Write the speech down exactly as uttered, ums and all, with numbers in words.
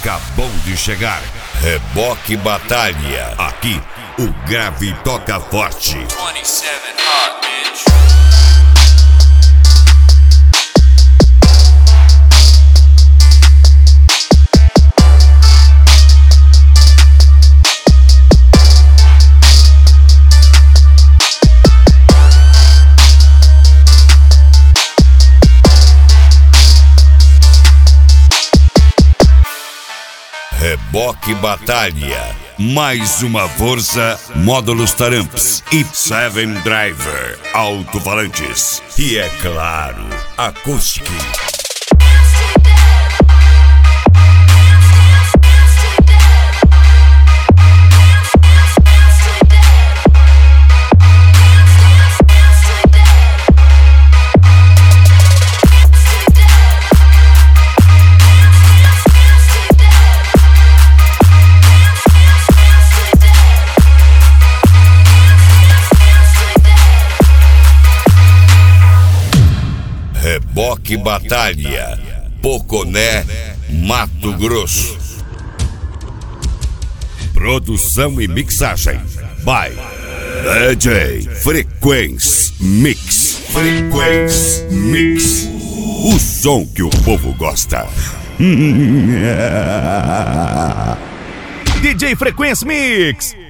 acabou de chegar. Reboque Batalha. Aqui, o grave toca forte. vinte e sete hot, bitch. Reboque Batalha. Mais uma força, módulos Taramps e Seven Driver, alto-falantes. E é claro, acústico. Reboque Batalha, Poconé, Mato Grosso. Produção e mixagem by D J Frequency Mix. Frequency Mix. O som que o povo gosta. D J Frequency Mix.